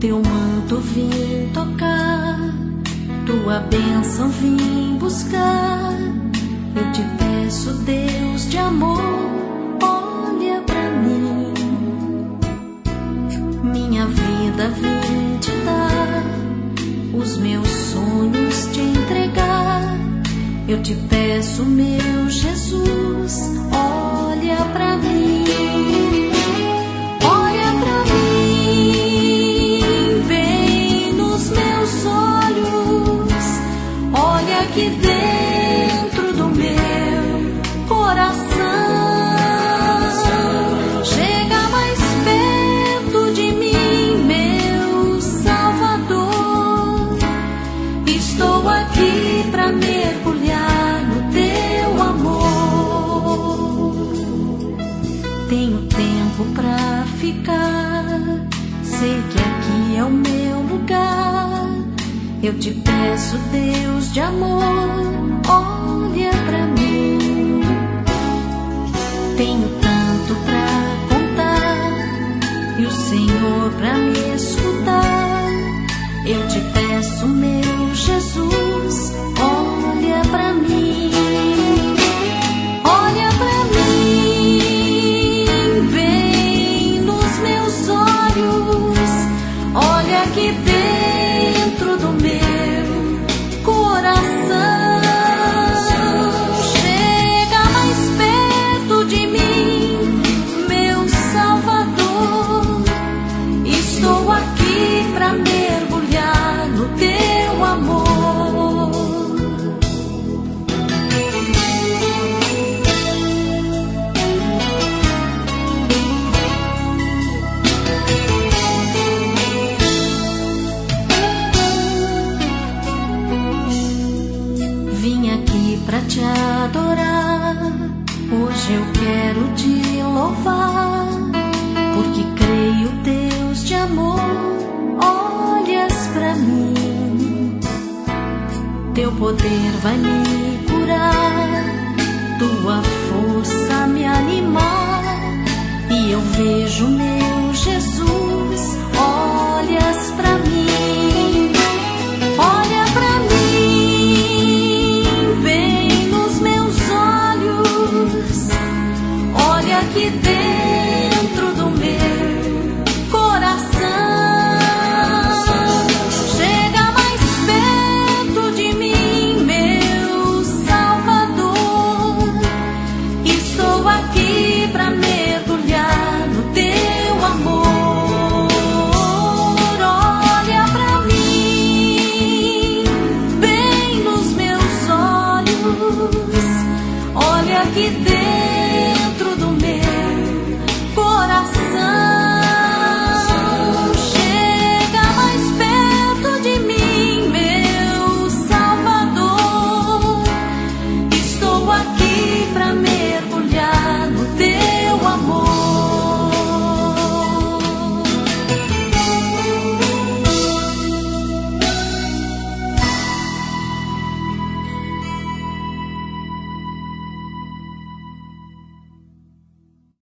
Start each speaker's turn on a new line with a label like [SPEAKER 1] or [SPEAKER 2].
[SPEAKER 1] Teu manto vim tocar, tua bênção vim buscar. Eu te peço, Deus de amor, olha pra mim. Minha vida vim te dar, os meus sonhos te entregar. Eu te peço, meu Jesus, olha pra mim. Olha pra mim, vem nos meus olhos, olha aqui dentro do meu coração. Chega mais perto de mim, meu Salvador. Estou aqui pra mergulhar no teu amor. Tenho tempo pra ficar, sei que aqui é o meu lugar. Eu te peço, Deus de amor, olha pra mim. Tenho tanto pra contar e o Senhor pra me escutar. Eu te peço, meu Jesus, olha pra mim. Olha pra mim, vem nos meus olhos, olha aqui dentro do meu coração. Chega mais perto de mim, meu Salvador. Estou aqui pra mergulhar no teu amor. Vim aqui pra te adorar, hoje eu quero te louvar, porque creio, Deus de amor, olhas pra mim. Teu poder vai me curar, tua força me animar, e eu vejo meu Jesus